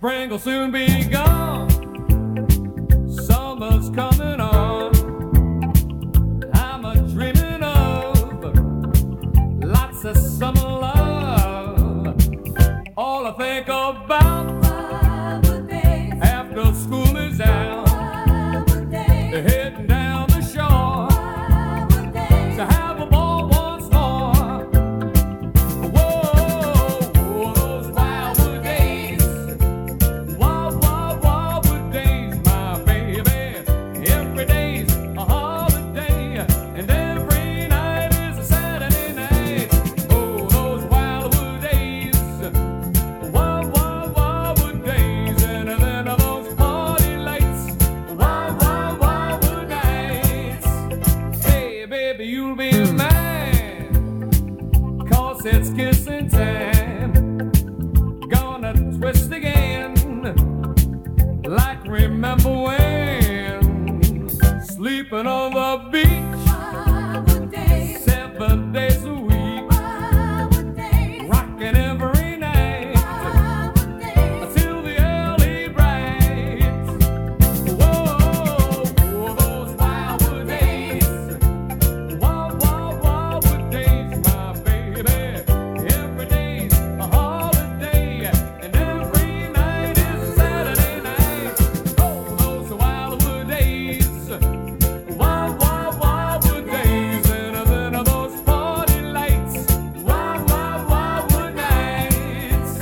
Spring will soon be gone. Summer's coming on. I'm a dreaming of lots of summer love. All I think about after school is out, heading down the shore to have a ball once more. Whoa, those wildwood days, wildwood days, my baby. Every day's a holiday, and every night is a Saturday night. Oh, those wildwood days, wildwood days, and then those party lights, wildwood nights. Hey, baby, you'll be mine, 'cause it's kissing time. Gonna twist again, like remember when, sleeping on the beach 7 days a week, rocking every night till the early bright. Whoa, those wildwood days, wildwood days, my baby. Every day's a holiday, and every night is a Saturday night. Oh, those wildwood days, wildwood days, and then those party lights, wildwood nights.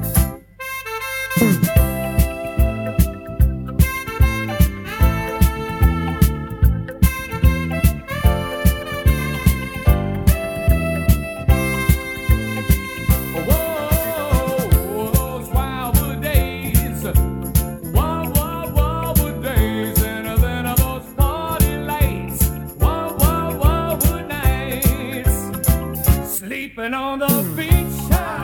Whoa, those wildwood days, wildwood days, and then those party lights, wildwood nights. Sleeping on the beach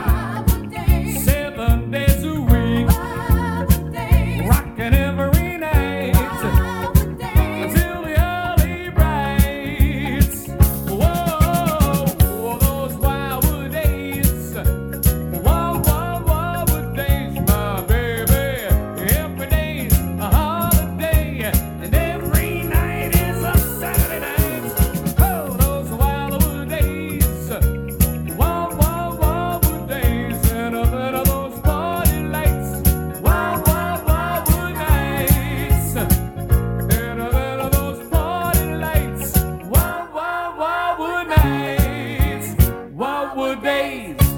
7 days a week, rocking every night until the early brights. Whoa, those wildwood days, wildwood days, my baby. Every day's a holiday, and every night is a Saturday night. Oh, those wildwood days, wildwood days, and then those party lights, wildwood nights, and then those party lights, wildwood nights, wildwood days.